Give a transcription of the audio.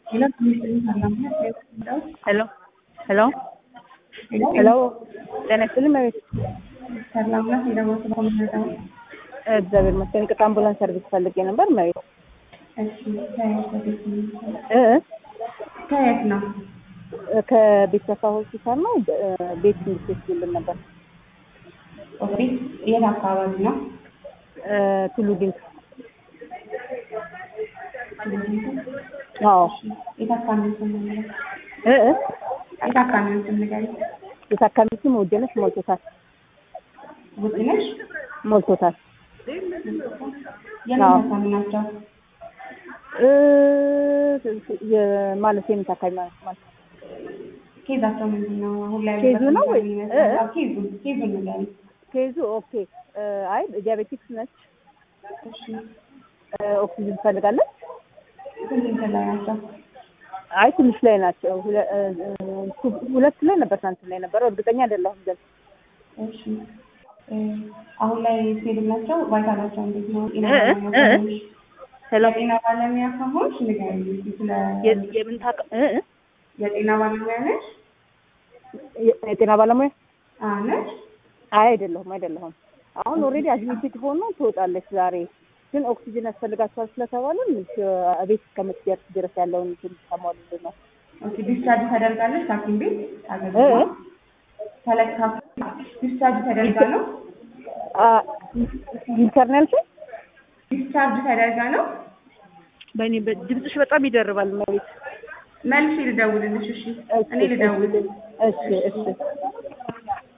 Hello, Hello. Hello. Hello. ጤና ይስጥልኝ መቤት። ሰላም ነው። እንደምን ተቆምነው? እግዚአብሔር ይመስገን። ከአምቡላንስ ሰርቪስ ፈልጌ ነበር መቤት። እሺ፣ ከየት ነው? ከቤተሰብ ሆስፒታል ነው። ቤት እንድትወስድልን ነበር። ኦኬ፣ የት አካባቢ ነው? ቱሉ ዲምቱ። አዎ። የታካሚው ስም ነው? የታካሚው ስም ንገሪኝ። የታካሚው ስም ውድነሽ ሞልቶታል። ውድነሽ ሞልቶታል። የምን ታካሚ ናቸው? ማለት የምን ታካሚ ማለት ኬዛቸው ምንድን ነው? አሁን ላይ ኬዙ ነው ወይ? ኬዙ ንገሪኝ። ኬዙ ኦኬ። አይ ዲያቤቲክስ ነች። እሺ፣ ኦክሲጅን ትፈልጋለች። ስንት ላይ ናቸው? አይ ትንሽ ላይ ናቸው። ሁለት ላይ ነበር፣ ትናንት ላይ ነበር። እርግጠኛ አይደለሁም ግን። እሺ፣ አሁን ላይ ስቴብል ናቸው። ቫይታላቸው እንዴት ነው? ሄሎ፣ የጤና ባለሙያ ከሆንሽ ንገሪኝ። ስለ የምን የጤና ባለሙያ ነሽ? የጤና ባለሙያ ነሽ? አይ አይደለሁም። አሁን ኦልሬዲ አድሚትድ ሆኖ ትወጣለች ዛሬ። ግን ኦክሲጅን ያስፈልጋቸዋል ስለተባለ ቤት እስከምትደርስ ድረስ ያለውን ተሟሉልን ነው። ኦኬ፣ ዲስቻርጅ ተደርጋለች ሐኪም ቤት ዲስቻርጅ ተደርጋ ነው? ኢንተርናል ዲስቻርጅ ተደርጋ ነው? በእኔ ድምፅሽ በጣም ይደርባል መቤት። መልሼ ልደውልልሽ። እሺ፣ እኔ ልደውል። እሺ